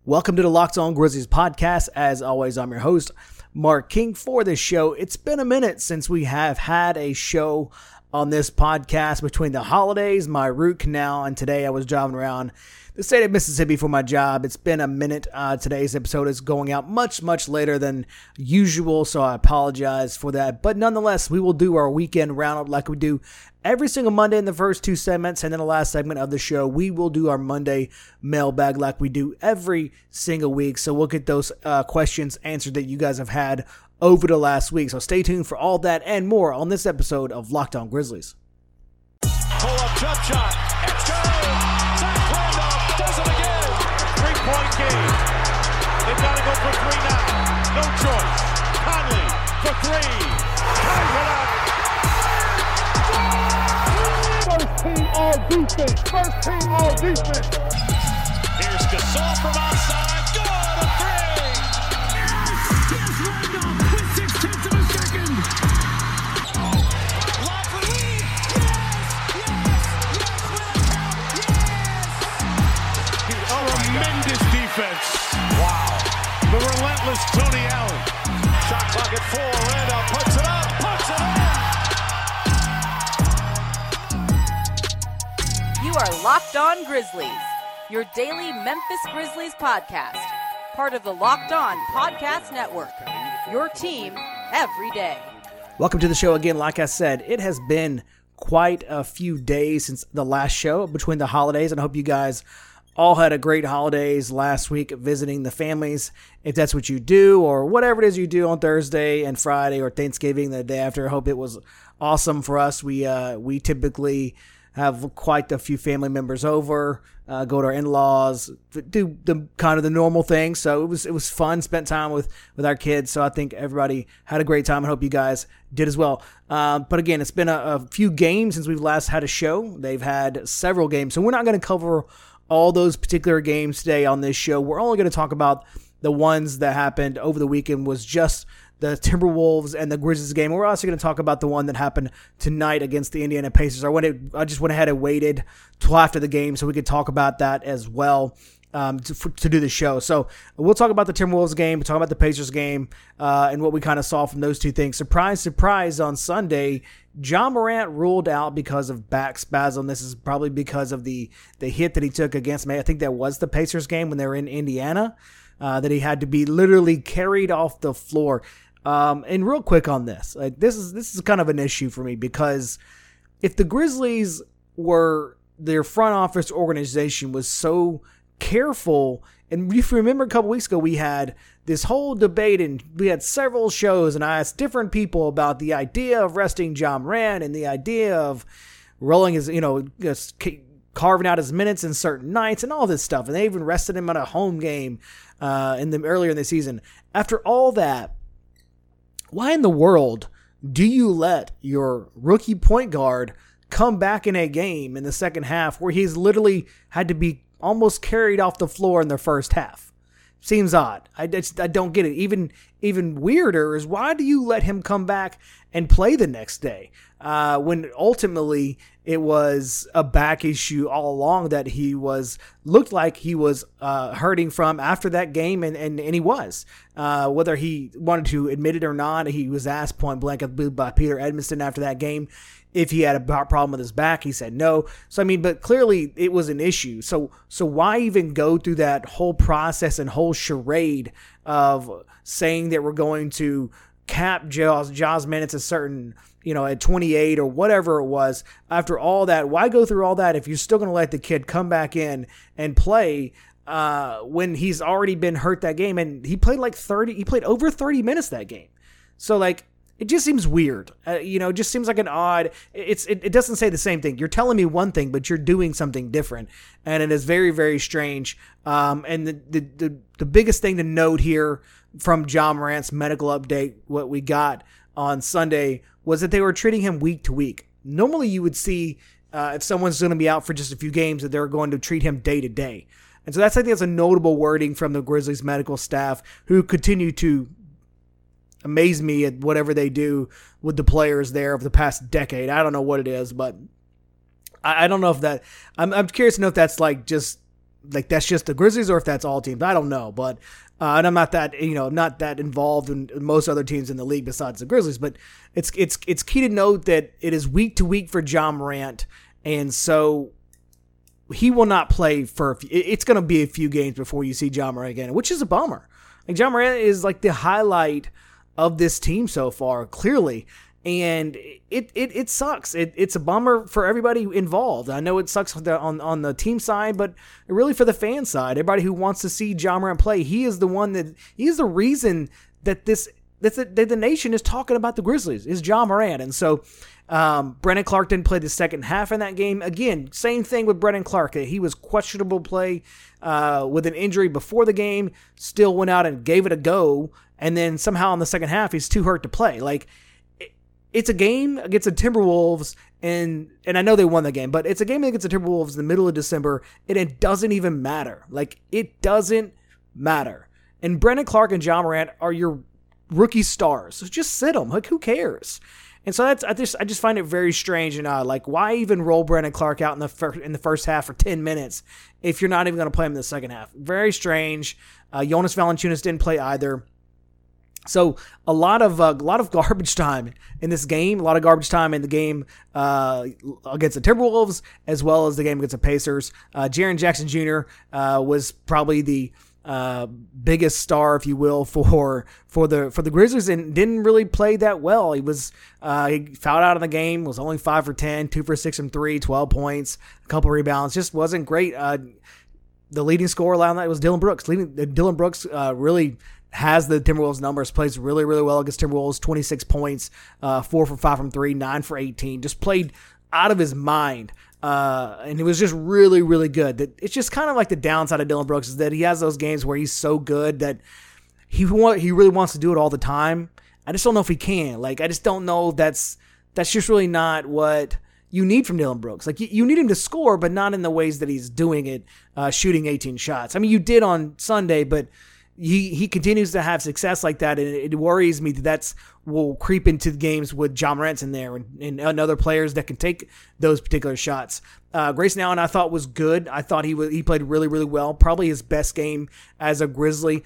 Welcome to the Locked On Grizzlies podcast. As always, I'm your host, Mark King, for this show. It's been a minute since we have had a show on this podcast between the holidays, my root canal, and today I was driving around the state of Mississippi for my job. It's been a minute. Today's episode is going out much later than usual, so I apologize for that. But nonetheless, we will do our weekend roundup like we do every single Monday in the first two segments, and then the last segment of the show, we will do our Monday mailbag like we do every single week. So we'll get those questions answered that you guys have had over the last week. So stay tuned for all that and more on this episode of Locked On Grizzlies. Pull-up jump shot. It's good. Zach Randolph does it again. Three-point game. They've got to go for three now. No choice. Conley for three. Ties it up. First team all defense. First team all defense. Here's Gasol from outside. Good, a three. Yes, Randolph with 6/10 of a second. Lob for Lee. Tremendous defense. Wow. The relentless Tony Allen. Shot clock at 4. Randolph puts it up. Puts it in. You are Locked On Grizzlies, your daily Memphis Grizzlies podcast. Part of the Locked On Podcast Network, your team every day. Welcome to the show again. Like I said, it has been quite a few days since the last show between the holidays, and I hope you guys all had a great holidays last week visiting the families, if that's what you do, or whatever it is you do on Thursday and Friday or Thanksgiving the day after. I hope it was awesome for us. We typically have quite a few family members over, go to our in-laws, do the kind of the normal thing. So it was fun, spent time with our kids. So I think everybody had a great time. I hope you guys did as well. But again, it's been a few games since we've last had a show. They've had several games. So we're not going to cover all those particular games today on this show. We're only going to talk about the ones that happened over the weekend, was just the Timberwolves and the Grizzlies game. We're also going to talk about the one that happened tonight against the Indiana Pacers. I just went ahead and waited till after the game so we could talk about that as well to do the show. So we'll talk about the Timberwolves game, we'll talk about the Pacers game, and what we kind of saw from those two things. Surprise, surprise, on Sunday, Ja Morant ruled out because of back spasm. This is probably because of the hit that he took against me. I think that was the Pacers game when they were in Indiana, that he had to be literally carried off the floor. And real quick on this, this is kind of an issue for me, because if the Grizzlies their front office organization was so careful, and if you remember a couple weeks ago, we had this whole debate and we had several shows, and I asked different people about the idea of resting Ja Morant and the idea of rolling his, just carving out his minutes in certain nights and all this stuff. And they even rested him on a home game earlier in the season. After all that, why in the world do you let your rookie point guard come back in a game in the second half where he's literally had to be almost carried off the floor in the first half? Seems odd. I don't get it. Even weirder is, why do you let him come back and play the next day when ultimately it was a back issue all along that looked like he was hurting from after that game, and he was. Whether he wanted to admit it or not, he was asked point blank by Peter Edmondson after that game if he had a problem with his back. He said no. So, but clearly it was an issue. So why even go through that whole process and whole charade of saying that we're going to cap Ja's minutes a certain, at 28 or whatever it was? After all that, why go through all that if you're still going to let the kid come back in and play when he's already been hurt that game? And he played over 30 minutes that game. So it just seems weird. It just seems like an odd. It doesn't say the same thing. You're telling me one thing, but you're doing something different, and it is very, very strange. And the biggest thing to note here from Ja Morant's medical update, what we got on Sunday, was that they were treating him week to week. Normally, you would see if someone's going to be out for just a few games, that they're going to treat him day to day. And so I think that's a notable wording from the Grizzlies medical staff, who continue to amaze me at whatever they do with the players there over the past decade. I don't know what it is, but I don't know if that, I'm curious to know if that's just like that's just the Grizzlies or if that's all teams. I don't know, but and I'm not that not that involved in most other teams in the league besides the Grizzlies. But it's key to note that it is week to week for Ja Morant, and so he will not play for. It's going to be a few games before you see Ja Morant again, which is a bummer. Like Ja Morant is like the highlight of this team so far, clearly. And it sucks. It's a bummer for everybody involved. I know it sucks on the team side, but really for the fan side, everybody who wants to see Ja Morant play, he is the reason that the nation is talking about the Grizzlies is Ja Morant. And so Brandon Clarke didn't play the second half in that game. Again, same thing with Brandon Clarke. He was questionable play with an injury before the game, still went out and gave it a go, and then somehow in the second half he's too hurt to play. Like, it's a game against the Timberwolves, and I know they won the game, but it's a game against the Timberwolves in the middle of December, and it doesn't even matter. Like, it doesn't matter. And Brandon Clarke and Ja Morant are your rookie stars. So just sit them. Like, who cares? And so I just find it very strange and odd. Like, why even roll Brandon Clarke out in the first half for 10 minutes if you're not even going to play him in the second half? Very strange. Jonas Valanciunas didn't play either. So a lot of garbage time in this game, a lot of garbage time in the game against the Timberwolves, as well as the game against the Pacers. Jaren Jackson Jr. Was probably the biggest star, if you will, for the Grizzlies, and didn't really play that well. He fouled out of the game, was only 5 for 10, 2 for 6 from 3, 12 points, a couple rebounds, just wasn't great. The leading scorer around that was Dillon Brooks. Dillon Brooks really has the Timberwolves numbers, plays really, really well against Timberwolves, 26 points, 4 for 5 from 3, 9 for 18, just played out of his mind. And he was just really, really good. It's just kind of like the downside of Dillon Brooks is that he has those games where he's so good that he really wants to do it all the time. I just don't know if he can. Like, I just don't know if that's just really not what you need from Dillon Brooks. Like, you need him to score, but not in the ways that he's doing it, shooting 18 shots. I mean, you did on Sunday, but he continues to have success like that, and it worries me that will creep into the games with Ja Morant in there and other players that can take those particular shots. Grayson Allen I thought was good. I thought he played really, really well. Probably his best game as a Grizzly.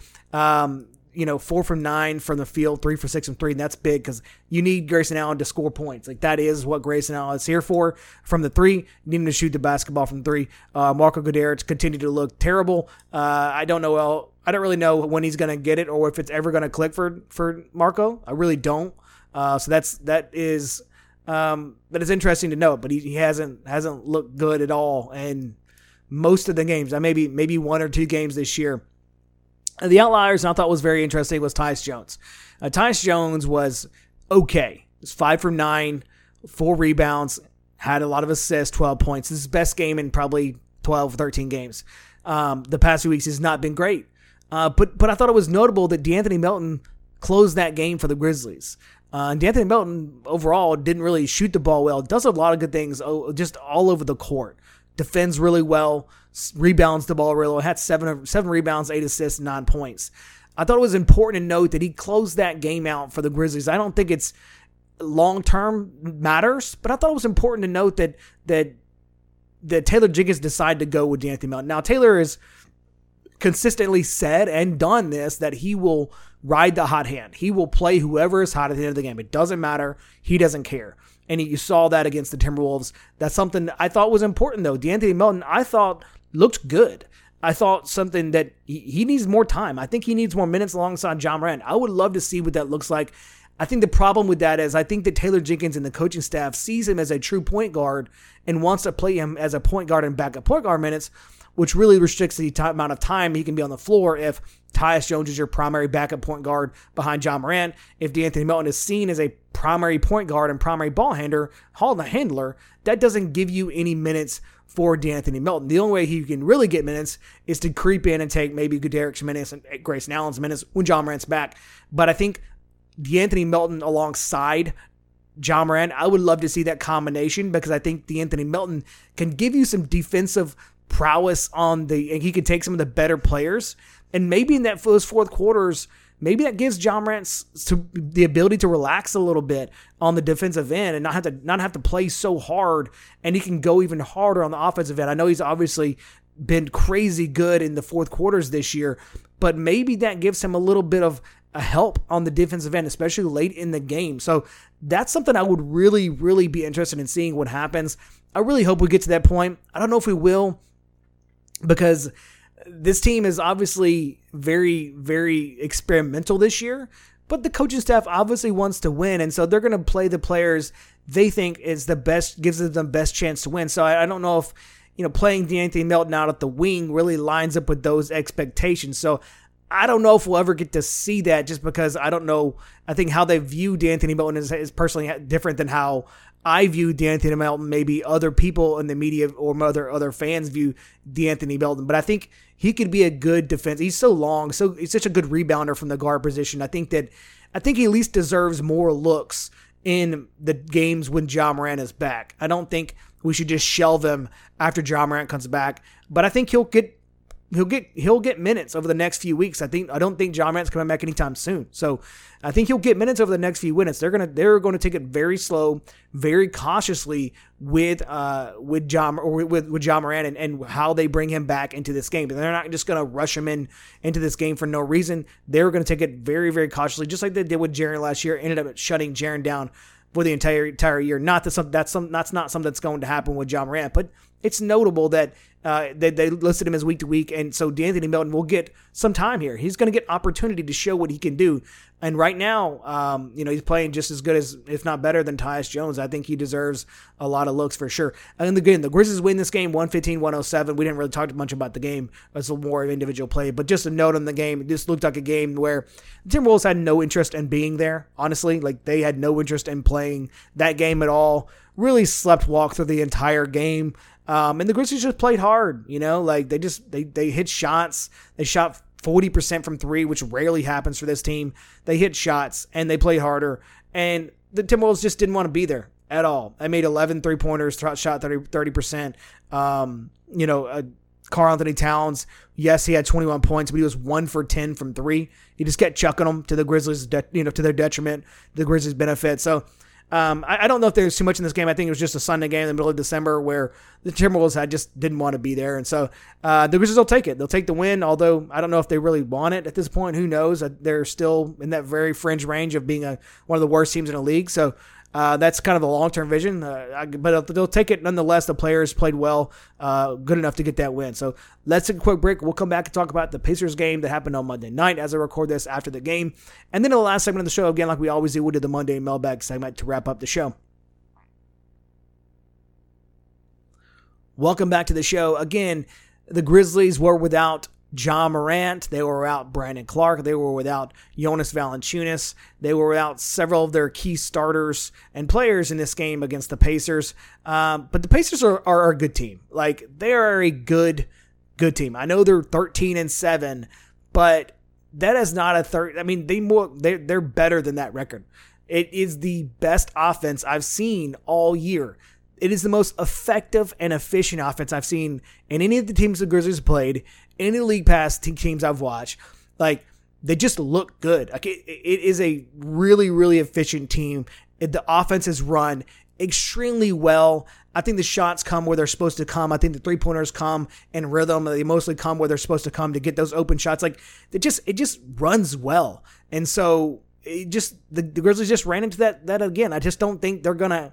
4 from 9 from the field, 3 for 6 from 3, and that's big because you need Grayson Allen to score points. Like, that is what Grayson Allen is here for. From the 3, you need him to shoot the basketball from 3. Marco Guderic continued to look terrible. I don't really know when he's going to get it or if it's ever going to click for Marco. I really don't. So that is interesting to note, but he hasn't looked good at all in most of the games. Maybe 1 or 2 games this year. The outliers I thought was very interesting was Tyus Jones. Tyus Jones was okay. He was 5 from 9, 4 rebounds, had a lot of assists, 12 points. This is his best game in probably 12, 13 games. The past few weeks has not been great. But I thought it was notable that De'Anthony Melton closed that game for the Grizzlies. De'Anthony Melton overall didn't really shoot the ball well. Does a lot of good things just all over the court. Defends really well, rebounds the ball really well. Had 7 rebounds, 8 assists, 9 points. I thought it was important to note that he closed that game out for the Grizzlies. I don't think it's long-term matters, but I thought it was important to note that Taylor Jenkins decided to go with De'Anthony Melton. Now, Taylor has consistently said and done this, that he will ride the hot hand. He will play whoever is hot at the end of the game. It doesn't matter. He doesn't care. And you saw that against the Timberwolves. That's something I thought was important, though. De'Anthony Melton, I thought, looked good. I thought something that he needs more time. I think he needs more minutes alongside Ja Morant. I would love to see what that looks like. I think the problem with that is I think that Taylor Jenkins and the coaching staff sees him as a true point guard and wants to play him as a point guard and backup point guard minutes, which really restricts the amount of time he can be on the floor if Tyus Jones is your primary backup point guard behind Ja Morant. If De'Anthony Melton is seen as a primary point guard and primary ball handler, that doesn't give you any minutes for De'Anthony Melton. The only way he can really get minutes is to creep in and take maybe Guderic's minutes and Grayson Allen's minutes when Ja Morant's back. But I think De'Anthony Melton alongside Ja Morant, I would love to see that combination because I think De'Anthony Melton can give you some defensive prowess and he can take some of the better players. And maybe in those fourth quarters, maybe that gives Ja Morant the ability to relax a little bit on the defensive end and not have to play so hard, and he can go even harder on the offensive end. I know he's obviously been crazy good in the fourth quarters this year, but maybe that gives him a little bit of a help on the defensive end, especially late in the game. So that's something I would really, really be interested in seeing what happens. I really hope we get to that point. I don't know if we will, because this team is obviously very, very experimental this year, but the coaching staff obviously wants to win, and so they're going to play the players they think is the best, gives them the best chance to win. So I don't know if, playing De'Anthony Melton out at the wing really lines up with those expectations. So I don't know if we'll ever get to see that, just because I don't know. I think how they view De'Anthony Melton is personally different than how I view De'Anthony Melton. Maybe other people in the media or other fans view De'Anthony Melton. But I think he could be a good defense. He's so long, so he's such a good rebounder from the guard position. I think he at least deserves more looks in the games when Ja Morant is back. I don't think we should just shelve him after Ja Morant comes back, but I think he'll get minutes over the next few weeks. I don't think Ja Morant's coming back anytime soon. So I think he'll get minutes over the next few minutes. They're going to take it very slow, very cautiously with Ja Morant and how they bring him back into this game. They're not just going to rush him into this game for no reason. They're going to take it very, very cautiously, just like they did with Jaren last year. Ended up shutting Jaren down for the entire year. Not that that's not something that's going to happen with Ja Morant, but it's notable that they listed him as week to week, and so De'Anthony Melton will get some time here. He's going to get opportunity to show what he can do, and right now, he's playing just as good as, if not better than, Tyus Jones. I think he deserves a lot of looks for sure. And again, the Grizzlies win this game 115-107. We didn't really talk much about the game. It's a little more of individual play, but just a note on the game. It just looked like a game where the Timberwolves had no interest in being there. Honestly, like they had no interest in playing that game at all. Really walk through the entire game. And the Grizzlies just played hard, like they hit shots. They shot 40% from three, which rarely happens for this team. They hit shots and they played harder, and the Timberwolves just didn't want to be there at all. I made 11 3-pointers, shot 30%. Karl Anthony Towns, yes, he had 21 points, but he was 1 for 10 from three. He just kept chucking them to the Grizzlies, to their detriment, the Grizzlies' benefit. So I don't know if there's too much in this game. I think it was just a Sunday game in the middle of December where the Timberwolves just didn't want to be there. And so the Grizzlies will take it. They'll take the win, although I don't know if they really want it at this point. Who knows? They're still in that very fringe range of being one of the worst teams in the league. So that's kind of the long-term vision. But they'll take it nonetheless. The players played well, good enough to get that win. So let's take a quick break. We'll come back and talk about the Pacers game that happened on Monday night as I record this after the game. And then in the last segment of the show, again, like we always do, we'll do the Monday mailbag segment to wrap up the show. Welcome back to the show. Again, the Grizzlies were without Ja Morant. They were without Brandon Clark. They were without Jonas Valanciunas. They were without several of their key starters and players in this game against the Pacers. But the Pacers are a good team. Like, they are a good team. I know they're 13-7, but that is not a third. I mean, they're better than that record. It is the best offense I've seen all year. It is the most effective and efficient offense I've seen in any of the teams the Grizzlies played, any League Pass teams I've watched. Like, they just look good. Like, it is a really, really efficient team. The offense is run extremely well. I think the shots come where they're supposed to come. I think the three-pointers come in rhythm. They mostly come where they're supposed to come to get those open shots. Like, it just runs well. And so the Grizzlies just ran into that again. I just don't think they're going to.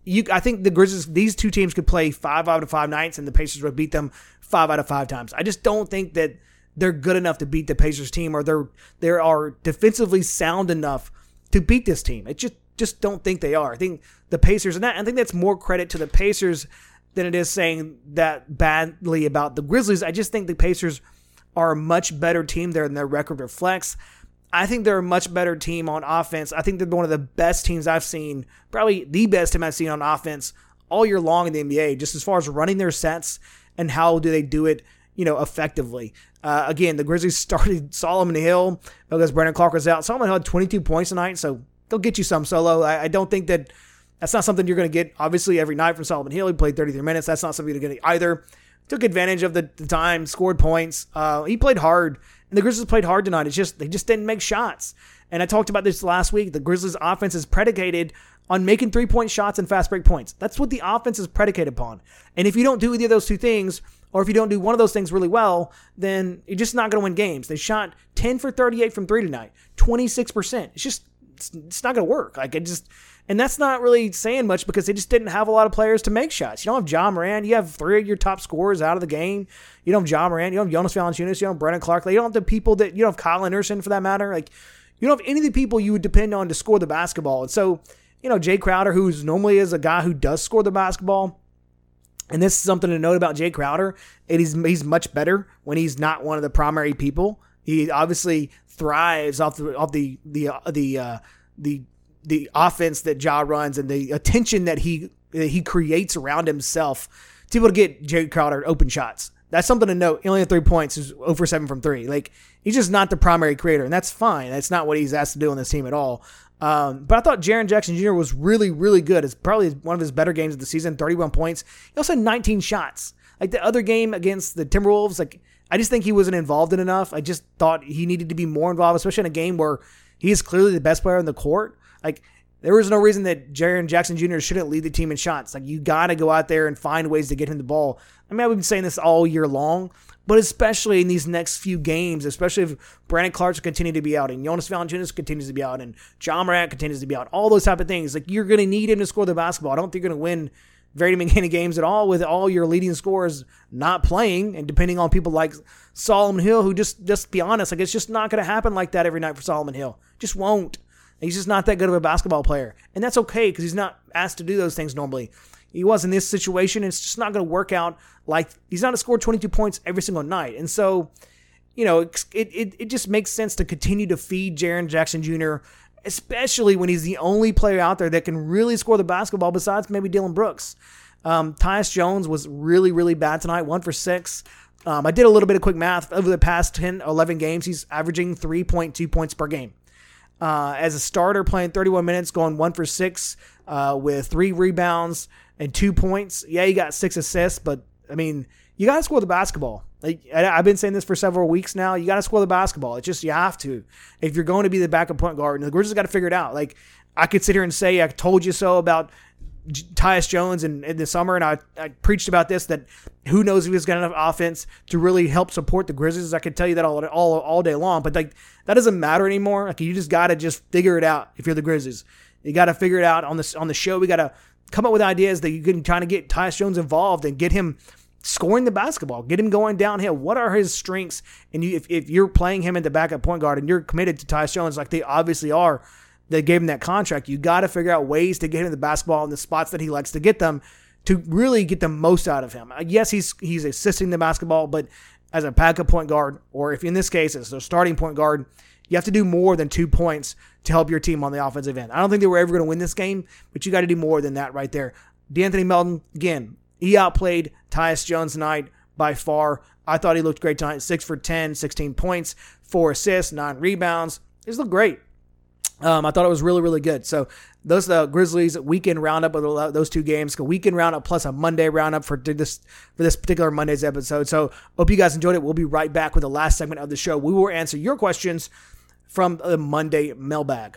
I think the Grizzlies, these two teams could play 5 out of 5 nights and the Pacers would beat them 5 out of 5 times. I just don't think that they're good enough to beat the Pacers team, or they are defensively sound enough to beat this team. I just don't think they are. I think the Pacers, and I think that's more credit to the Pacers than it is saying that badly about the Grizzlies. I just think the Pacers are a much better team there than their record reflects. I think they're a much better team on offense. I think they're one of the best teams I've seen, probably the best team I've seen on offense all year long in the NBA, just as far as running their sets and how do they do it, effectively. Again, the Grizzlies started Solomon Hill because Brandon Clark was out. Solomon Hill had 22 points tonight, so they'll get you some solo. I don't think that's not something you're going to get, obviously, every night from Solomon Hill. He played 33 minutes. That's not something you're going to get either. Took advantage of the time, scored points. He played hard. And the Grizzlies played hard tonight. They just didn't make shots. And I talked about this last week. The Grizzlies' offense is predicated on making 3-point shots and fast break points. That's what the offense is predicated upon. And if you don't do either of those two things, or if you don't do one of those things really well, then you're just not going to win games. They shot 10 for 38 from 3 tonight, 26%. It's not going to work. And that's not really saying much because they just didn't have a lot of players to make shots. You don't have Ja Morant. You have 3 of your top scorers out of the game. You don't have Ja Morant. You don't have Jonas Valanciunas. You don't have Brandon Clark. You don't have the people you don't have Kyle Anderson for that matter. You don't have any of the people you would depend on to score the basketball. And so, Jay Crowder, who's normally is a guy who does score the basketball, and this is something to note about Jay Crowder, he's much better when he's not one of the primary people. He obviously thrives off the offense that Ja runs and the attention that he creates around himself to be able to get Jay Crowder open shots. That's something to note. He only had 3 points. He's 0 for 7 from 3. He's just not the primary creator, and that's fine. That's not what he's asked to do on this team at all. But I thought Jaren Jackson Jr. was really, really good. It's probably one of his better games of the season, 31 points. He also had 19 shots. The other game against the Timberwolves, I just think he wasn't involved in enough. I just thought he needed to be more involved, especially in a game where he is clearly the best player on the court. There was no reason that Jaren Jackson Jr. shouldn't lead the team in shots. You got to go out there and find ways to get him the ball. I've been saying this all year long, but especially in these next few games, especially if Brandon Clark continue to be out and Jonas Valanciunas continues to be out and Ja Morant continues to be out, all those type of things. You're going to need him to score the basketball. I don't think you're going to win very many games at all with all your leading scorers not playing and depending on people like Solomon Hill, who just be honest, it's just not going to happen like that every night for Solomon Hill. Just won't. He's just not that good of a basketball player. And that's okay because he's not asked to do those things normally. He was in this situation. It's just not going to work out. He's not going to score 22 points every single night. And so, it just makes sense to continue to feed Jaren Jackson Jr., especially when he's the only player out there that can really score the basketball besides maybe Dillon Brooks. Tyus Jones was really, really bad tonight, 1 for 6. I did a little bit of quick math. Over the past 10, 11 games, he's averaging 3.2 points per game. As a starter, playing 31 minutes, going 1 for 6 with 3 rebounds and 2 points. Yeah, he got 6 assists, but, you got to score the basketball. I've been saying this for several weeks now. You got to score the basketball. It's just you have to. If you're going to be the backup point guard, and the Grizzlies got to figure it out. I could sit here and say I told you so about Tyus Jones in the summer, and I preached about this, that who knows if he's got enough offense to really help support the Grizzlies. I could tell you that all day long, but that doesn't matter anymore. You just got to just figure it out if you're the Grizzlies. You got to figure it out on the show. We got to come up with ideas that you can try to get Tyus Jones involved and get him scoring the basketball, get him going downhill. What are his strengths? And if you're playing him at the backup point guard and you're committed to Tyus Jones like they obviously are, they gave him that contract, you got to figure out ways to get him the basketball in the spots that he likes to get them to really get the most out of him. Yes, he's assisting the basketball, but as a backup point guard, or if in this case as a starting point guard, you have to do more than 2 points to help your team on the offensive end. I don't think they were ever going to win this game, but you got to do more than that right there. De'Anthony Melton, again, he outplayed Tyus Jones tonight by far. I thought he looked great tonight. 6 for 10, 16 points, 4 assists, 9 rebounds. He looked great. I thought it was really, really good. So those Grizzlies weekend roundup of those 2 games, a weekend roundup plus a Monday roundup for this particular Monday's episode. So hope you guys enjoyed it. We'll be right back with the last segment of the show. We will answer your questions from the Monday mailbag.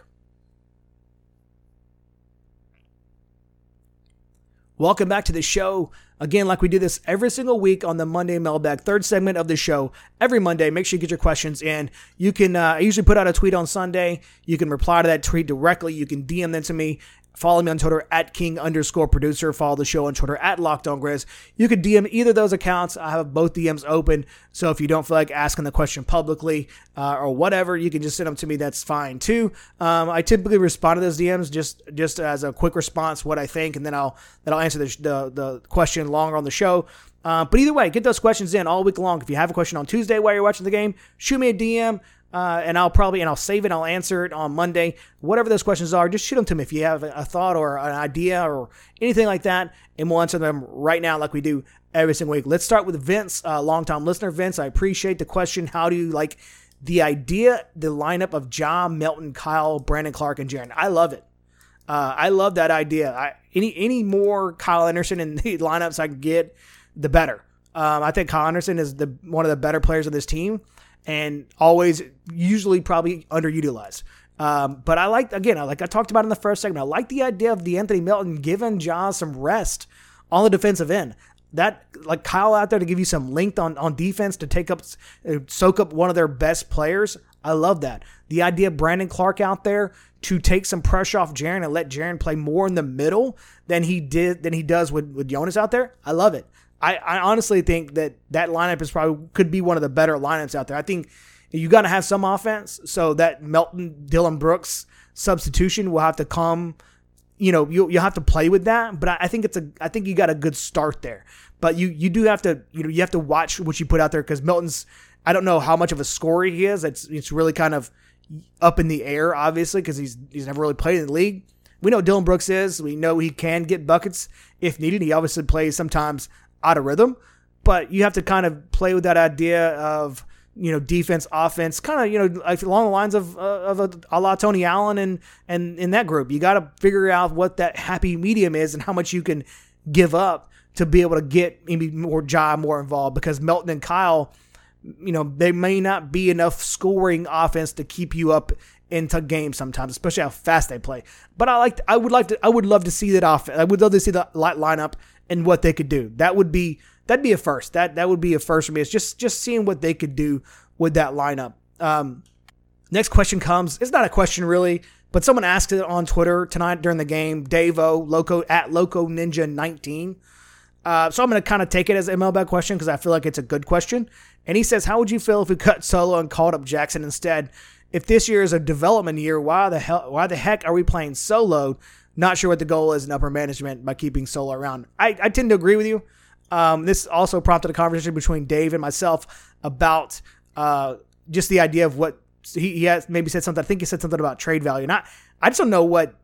Welcome back to the show. Again, like we do this every single week on the Monday mailbag, third segment of the show. Every Monday, make sure you get your questions in. You can I usually put out a tweet on Sunday. You can reply to that tweet directly. You can DM them to me. Follow me on Twitter at @King_producer. Follow the show on Twitter at LockedOnGrizz. You can DM either of those accounts. I have both DMs open. So if you don't feel like asking the question publicly or whatever, you can just send them to me. That's fine too. I typically respond to those DMs just as a quick response, what I think, and then I'll answer the question longer on the show. But either way, get those questions in all week long. If you have a question on Tuesday while you're watching the game, shoot me a DM. And I'll save it. I'll answer it on Monday. Whatever those questions are, just shoot them to me if you have a thought or an idea or anything like that, and we'll answer them right now like we do every single week. Let's start with Vince, longtime listener. Vince, I appreciate the question. How do you like the lineup of Ja, Melton, Kyle, Brandon Clark, and Jaren? I love it. I love that idea. Any more Kyle Anderson in the lineups I can get, the better. I think Kyle Anderson is one of the better players of this team, and usually probably underutilized. But like I talked about in the first segment, I like the idea of De'Anthony Melton giving Ja some rest on the defensive end. that like Kyle out there to give you some length on defense to soak up one of their best players. I love that. The idea of Brandon Clark out there to take some pressure off Jaren and let Jaren play more in the middle than he does with Jonas out there. I love it. I honestly think that lineup could be one of the better lineups out there. I think you got to have some offense, so that Melton, Dillon Brooks substitution will have to come. You'll have to play with that, but I think you got a good start there. But you do have to you have to watch what you put out there, because Melton's, I don't know how much of a scorer he is. It's really kind of up in the air, obviously, because he's never really played in the league. We know Dillon Brooks is. We know he can get buckets if needed. He obviously plays sometimes out of rhythm, but you have to kind of play with that idea of defense, offense, kind of like along the lines of a la Tony Allen and in that group. You got to figure out what that happy medium is and how much you can give up to be able to get maybe more Ja more involved, because Melton and Kyle, they may not be enough scoring offense to keep you up into games sometimes, especially how fast they play. But I would love to see that offense. I would love to see the lineup and what they could do. That'd be a first. That would be a first for me. It's just seeing what they could do with that lineup. Next question comes. It's not a question really, but someone asked it on Twitter tonight during the game. Davo at Loco Ninja 19. So I'm going to kind of take it as a mailbag question because I feel like it's a good question. And he says, how would you feel if we cut Solo and called up Jackson instead? If this year is a development year, why the heck are we playing Solo? Not sure what the goal is in upper management by keeping Solo around. I tend to agree with you. This also prompted a conversation between Dave and myself about just the idea of what he has maybe said something. I think he said something about trade value. I just don't know what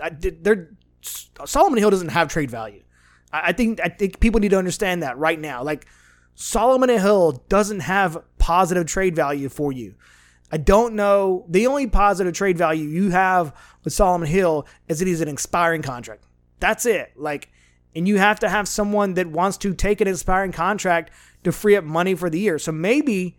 Solomon Hill doesn't have trade value. I think people need to understand that right now. Like, Solomon Hill doesn't have positive trade value for you. I don't know. The only positive trade value you have with Solomon Hill is that he's an expiring contract. That's it. And you have to have someone that wants to take an expiring contract to free up money for the year. So maybe,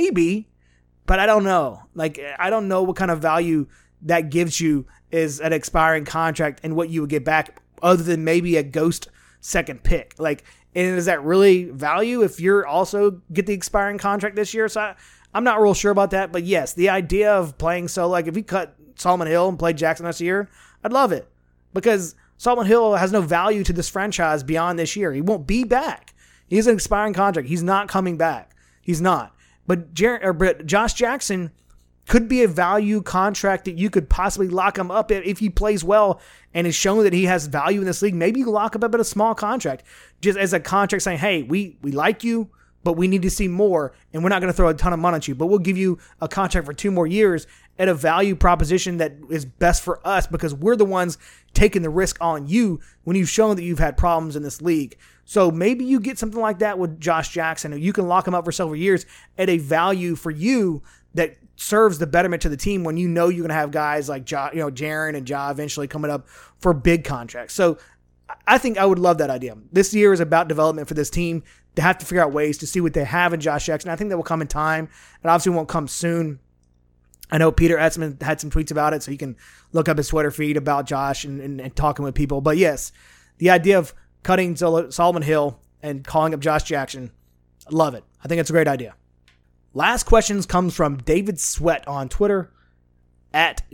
but I don't know. I don't know what kind of value that gives you is an expiring contract and what you would get back other than maybe a ghost second pick. And is that really value if you're also get the expiring contract this year? So I'm not real sure about that. But yes, the idea of playing if we cut Solomon Hill and play Jackson this year, I'd love it, because Solomon Hill has no value to this franchise beyond this year. He won't be back. He has an expiring contract. He's not coming back. He's not. But Josh Jackson could be a value contract that you could possibly lock him up if he plays well and is shown that he has value in this league. Maybe you lock him up at a small contract, just as a contract saying, hey, we like you, but we need to see more, and we're not going to throw a ton of money at you, but we'll give you a contract for 2 more years at a value proposition that is best for us because we're the ones taking the risk on you when you've shown that you've had problems in this league. So maybe you get something like that with Josh Jackson. You can lock him up for several years at a value for you that serves the betterment to the team when you're going to have guys like Jaren and Ja eventually coming up for big contracts. So I think I would love that idea. This year is about development for this team. They have to figure out ways to see what they have in Josh Jackson. I think that will come in time. It obviously won't come soon. I know Peter Etzman had some tweets about it, so you can look up his Twitter feed about Josh and talking with people. But yes, the idea of cutting Solomon Hill and calling up Josh Jackson, I love it. I think it's a great idea. Last questions comes from David Sweat on Twitter at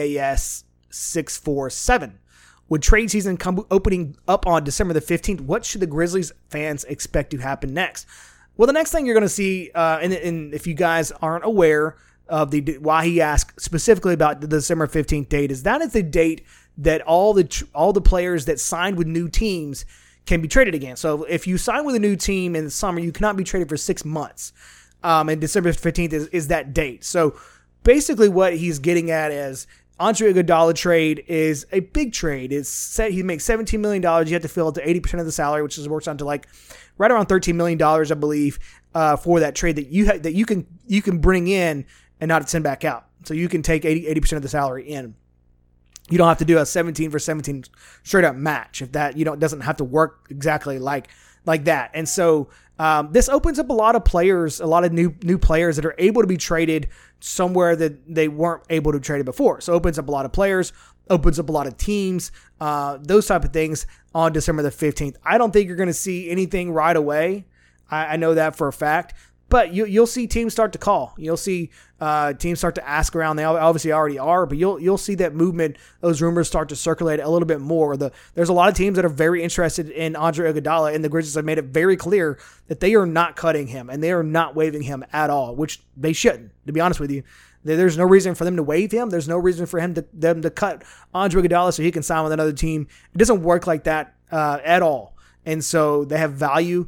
DAS647. With trade season opening up on December the 15th, what should the Grizzlies fans expect to happen next? Well, the next thing you're going to see, and if you guys aren't aware of why he asked specifically about the December 15th date, is that is the date that all the players that signed with new teams can be traded again. So if you sign with a new team in the summer, you cannot be traded for 6 months. And December 15th is that date. So basically what he's getting at is Andre Iguodala trade is a big trade. He makes $17 million. You have to fill it to 80% of the salary, which works out to right around $13 million, I believe, for that trade that you can bring in and not send back out. So you can take 80% of the salary in. You don't have to do a 17 for 17 straight up match if that it doesn't have to work exactly like that. And so this opens up a lot of players, a lot of new players that are able to be traded somewhere that they weren't able to trade it before. So it opens up a lot of players, opens up a lot of teams, those type of things on December the 15th. I don't think you're going to see anything right away. I know that for a fact. But you'll see teams start to call. You'll see teams start to ask around. They obviously already are, but you'll see that movement, those rumors start to circulate a little bit more. There's a lot of teams that are very interested in Andre Iguodala, and the Grizzlies have made it very clear that they are not cutting him, and they are not waiving him at all, which they shouldn't, to be honest with you. There's no reason for them to waive him. There's no reason for them to cut Andre Iguodala so he can sign with another team. It doesn't work like that at all. And so they have value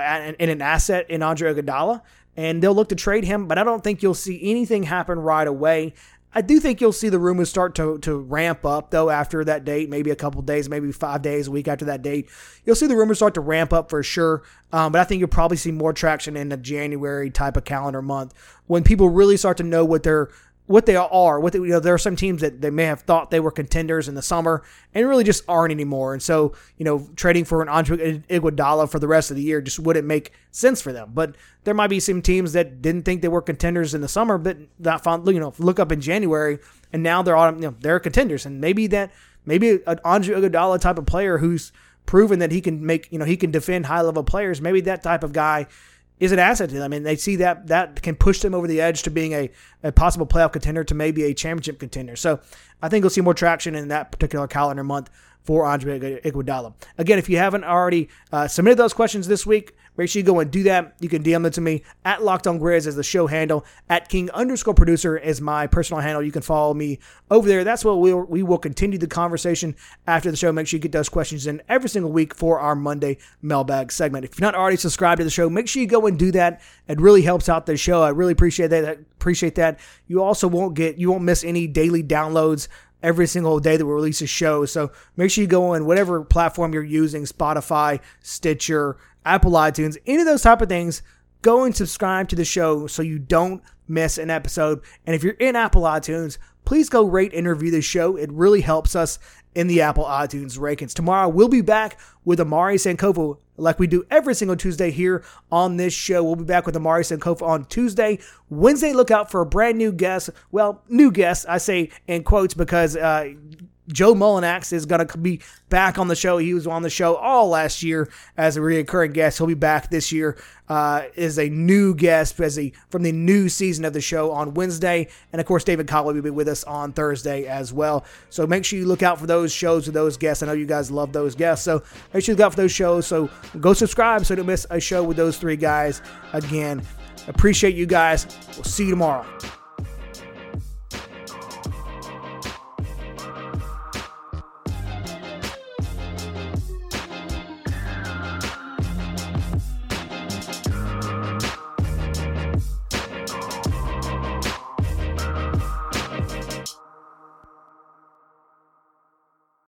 in an asset in Andre Iguodala, and they'll look to trade him, but I don't think you'll see anything happen right away. I do think you'll see the rumors start to ramp up, though, after that date, maybe a couple days, maybe 5 days, a week after that date. You'll see the rumors start to ramp up for sure, but I think you'll probably see more traction in the January type of calendar month when people really start to know what they are. There are some teams that they may have thought they were contenders in the summer and really just aren't anymore. And so, trading for an Andre Iguodala for the rest of the year just wouldn't make sense for them. But there might be some teams that didn't think they were contenders in the summer, but not found, look up in January and now they're contenders. And maybe an Andre Iguodala type of player who's proven that he can he can defend high level players. Maybe that type of guy is an asset to them. I mean, they see that can push them over the edge to being a possible playoff contender to maybe a championship contender. So I think you'll see more traction in that particular calendar month for Andre Iguodala. Again, if you haven't already submitted those questions this week, make sure you go and do that. You can DM them to me at LockedOnGrizz as the show handle, at King_producer as my personal handle. You can follow me over there. That's what we will continue the conversation after the show. Make sure you get those questions in every single week for our Monday mailbag segment. If you're not already subscribed to the show, make sure you go and do that. It really helps out the show. I really appreciate that. You also won't miss any daily downloads every single day that we release a show. So make sure you go on whatever platform you're using, Spotify, Stitcher, Apple iTunes, any of those type of things. Go and subscribe to the show so you don't miss an episode. And if you're in Apple iTunes, please go rate and review the show. It really helps us in the Apple iTunes rankings. Tomorrow, we'll be back with Amari Sankofa like we do every single Tuesday here on this show. We'll be back with Amari Sankofa on Tuesday. Wednesday, look out for a brand new guest. Well, new guest, I say in quotes because Joe Mullinax is going to be back on the show. He was on the show all last year as a recurring guest. He'll be back this year as a new guest from the new season of the show on Wednesday. And, of course, David Conway will be with us on Thursday as well. So make sure you look out for those shows with those guests. I know you guys love those guests. So make sure you look out for those shows. So go subscribe so you don't miss a show with those three guys. Again, appreciate you guys. We'll see you tomorrow.